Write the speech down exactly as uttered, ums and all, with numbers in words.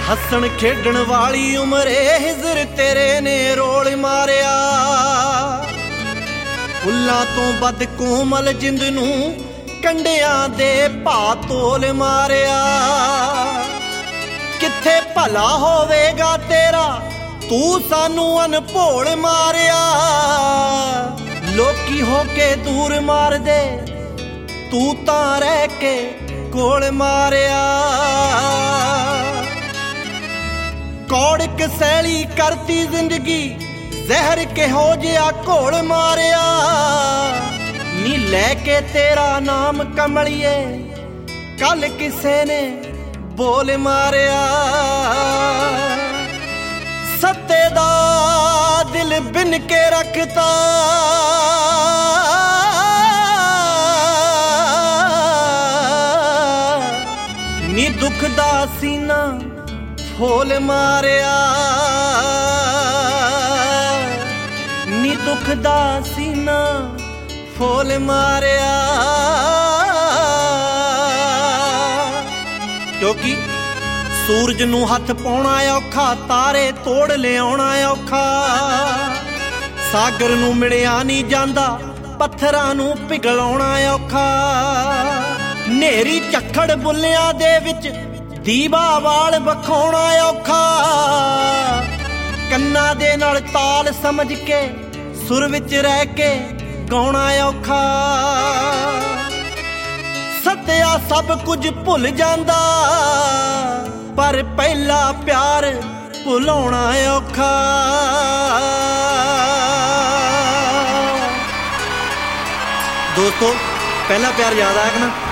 हसन खेडण वाली उमरे हिजर तेरे ने रोल मारिया। फुल्लां तो बद कोमल जिंद नूं कंडियां दे भा तोल मारिया। किथे भला होवेगा तेरा तू सानू अनभोल मारिया। लोकी होके दूर मार दे तू तां रह के कोल मारिया। कौड़ कसैली करती जिंदगी जहर केहो जिहा घोल मारिया। नी लैके तेरा नाम कमलिए कल किसे ने बोल मारिया। सत्ते दा दिल बिन के रखता नी दुख दा सीना फूल मारिया। नी दुख दा सीना फूल मारिया। क्योंकि सूरज नूं हथ पाउणा औखा तारे तोड़ लियाउणा औखा। सागर नूं मिलिया नहीं जांदा पत्थरां नूं पिघलाउणा औखा। नेरी झक्खड़ बुल्लियां दे विच दीवा वाल बखाउणा औखा। कन्ना दे नाल ताल समझ के सुर विच रह के गाउणा औखा। सत्या सब कुछ भुल जांदा पर पहला प्यार भुलाउणा औखा। दोस्तों पहला प्यार याद आया कि ना?